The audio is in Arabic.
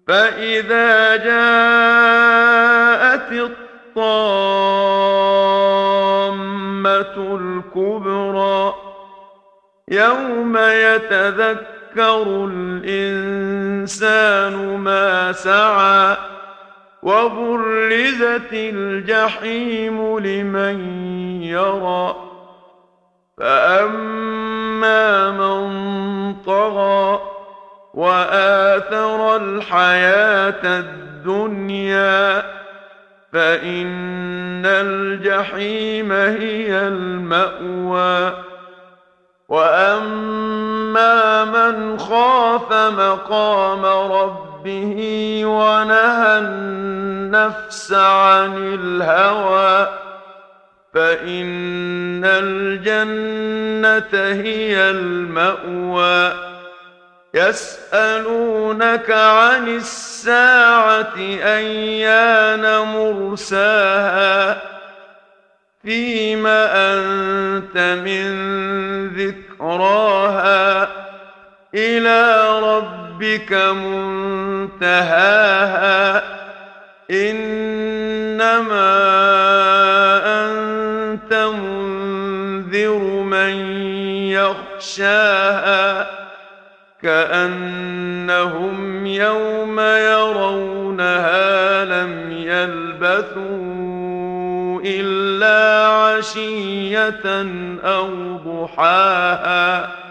فإذا جاءت الطامة الكبرى يوم يتذكر الإنسان ما سعى وبرزت الجحيم لمن يرى فأما من طغى وآثر الحياة الدنيا فإن الجحيم هي المأوى وأما من خاف مقام ربه ونهى النفس عن الهوى فإن الجنة هي المأوى يسألونك عن الساعة أيان مرساها فيم أنت من ذكراها إلى ربك منتهاها إنما أنت منذر من يخشاها كأنهم يوم يرونها لم يلبثوا إلا عشية أو ضحاها